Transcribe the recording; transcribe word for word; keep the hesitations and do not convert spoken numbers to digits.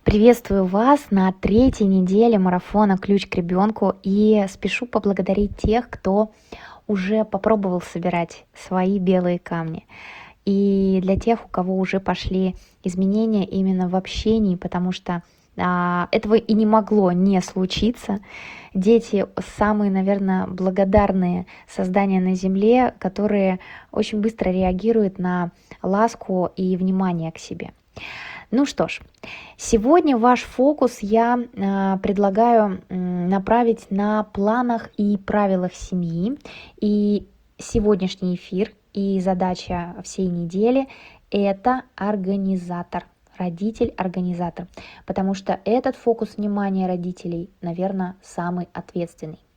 Приветствую вас на третьей неделе марафона «Ключ к ребенку» и спешу поблагодарить тех, кто уже попробовал собирать свои белые камни. И для тех, у кого уже пошли изменения именно в общении, потому что а, этого и не могло не случиться. Дети самые, наверное, благодарные создания на Земле, которые очень быстро реагируют на ласку и внимание к себе. Ну что ж, сегодня ваш фокус я а, предлагаю м, направить на планах и правилах семьи. И сегодняшний эфир и задача всей недели — это организатор, родитель-организатор, потому что этот фокус внимания родителей, наверное, самый ответственный.